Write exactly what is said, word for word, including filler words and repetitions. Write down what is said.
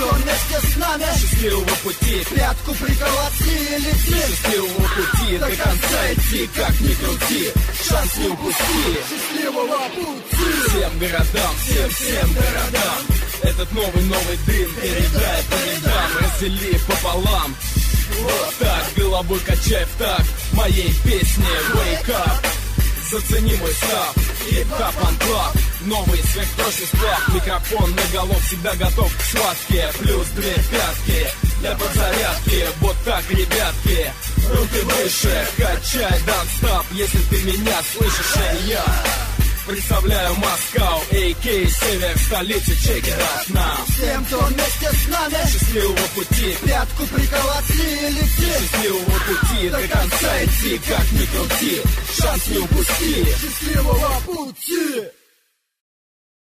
кто вместе с нами. Счастливого пути, Пятку приколоти и лети. Счастливого пути, до конца идти, как ни крути, шанс не упусти. Счастливого пути. Всем городам, всем-всем городам этот новый-новый дым передай, передам, раздели пополам. Вот так, головой качай в такт моей песни Wake Up. Зацени мой став, хип-хап анклав, новый сверхпрочный сплав. Микрофон наголов, всегда готов к схватке. Плюс две пятки для подзарядки. Вот так, ребятки, руки выше, качай данстап. Если ты меня слышишь, а я представляю Москву, а.к.а. север столицы, check it out now. Всем, кто вместе с нами. Счастливого пути, Пятку приколоти и лети. счастливого пути, до конца идти, как ни крути, шанс не упусти. Счастливого пути.